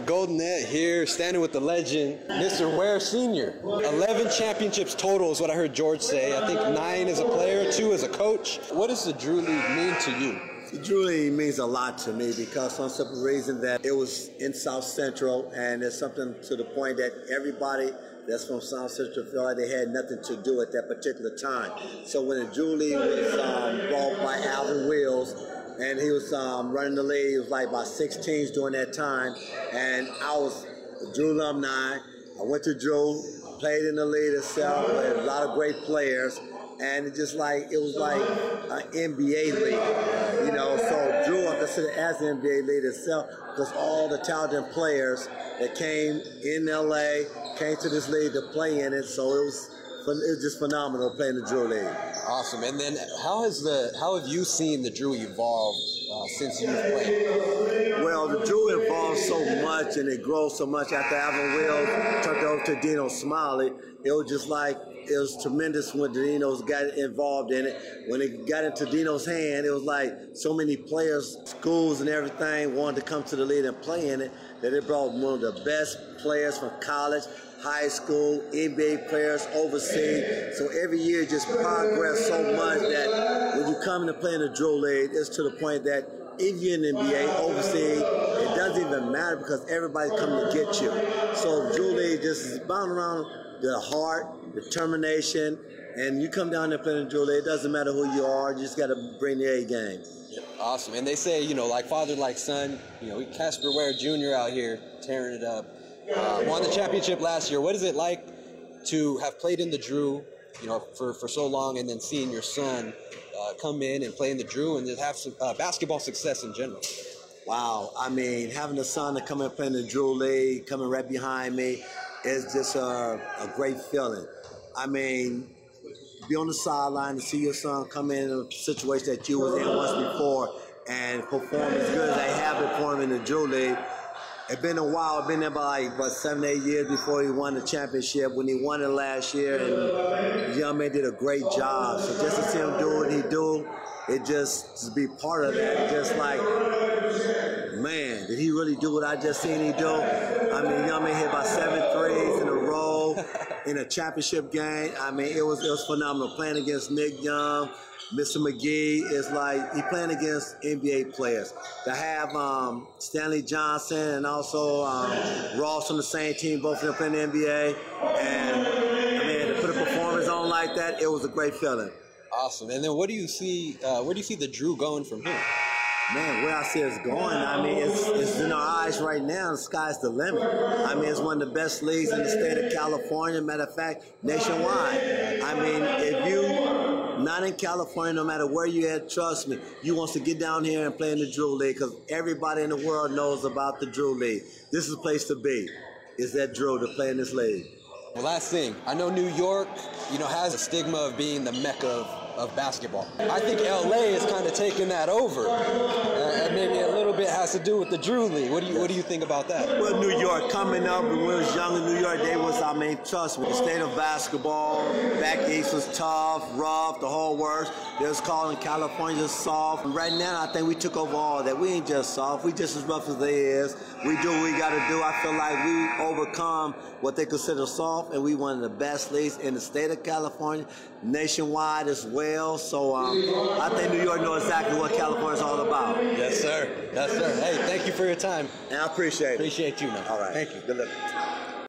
Golden Net here, standing with the legend, Mr. Ware Sr. 11 championships total is what I heard George say. I think 9 as a player, 2 as a coach. What does the Drew League mean to you? The Drew League means a lot to me because for some simple reason that it was in South Central, and there's something to the point that everybody that's from South Central felt like they had nothing to do at that particular time. So when the Drew League was brought by Alvin Wills, and he was running the league, it was like about 6 teams during that time, and I was a Drew alumni. I went to Drew, played in the league itself, with a lot of great players, and it was like an NBA league, you know. So Drew, I consider as the NBA league itself, because all the talented players that came in LA came to this league to play in it. So it was just phenomenal playing the Drew League. Awesome. And then how have you seen the Drew evolve since you've played? Well, the Drew evolved so much and it grows so much after Alvin Wills turned it over to Dino Smiley. It was just like, it was tremendous when Dino's got involved in it. When it got into Dino's hand, it was like so many players, schools and everything wanted to come to the league and play in it that it brought one of the best players from college, high school, NBA players overseas. So every year it just progressed so much that when you come to play in the Drew League, it's to the point that if you're in the NBA overseas, it doesn't even matter because everybody's coming to get you. So the Drew League just is bound around the heart, determination, and you come down there playing the Drew League, it doesn't matter who you are, you just got to bring the A game. Awesome. And they say, like father, like son, Casper Ware Jr. out here tearing it up. Won the championship last year. What is it like to have played in the Drew, for so long, and then seeing your son come in and play in the Drew and just have some basketball success in general? Wow. I mean, having a son to come and play in the Drew League, coming right behind me, is just a great feeling. I mean, to be on the sideline, to see your son come in a situation that you was in once before and perform as good as they have performed in the Drew League. It's been a while. I've been there by like 7, 8 years before he won the championship. When he won it last year, and the young man did a great job. So just to see him do what he do, it just to be part of that, just like, man, did he really do what I just seen he do? I mean, the young man hit about 7 threes in a row in a championship game. I mean, it was phenomenal. Playing against Nick Young, Mr. McGee, is like he playing against NBA players. To have Stanley Johnson and also Ross on the same team, both of them playing in the NBA, and I mean, to put a performance on like that, it was a great feeling. Awesome. And then where do you see the Drew going from here? Man, where I see it's going, I mean, it's in our eyes right now. The sky's the limit. I mean, it's one of the best leagues in the state of California. Matter of fact, nationwide. I mean, if you not in California, no matter where you at, trust me, you want to get down here and play in the Drew League because everybody in the world knows about the Drew League. This is the place to be. Is that Drew to play in this league? Well, last thing, I know New York, has a stigma of being the mecca of basketball. I think LA is kind of taking that over, and maybe a little bit has to do with the Drew League. What do you think about that? Well, New York, coming up when we was young in New York, trust me, the state of basketball back east was tough, rough, the whole works. They was calling California soft. Right now, I think we took over all that. We ain't just soft. We just as rough as they is. We do what we got to do. I feel like we overcome what they consider soft, and we one of the best leagues in the state of California, nationwide as well. So I think New York knows exactly what California is all about. Yes, sir. Yes, sir. Hey, thank you for your time. And I appreciate it. Appreciate you, man. All right. Thank you. Good luck.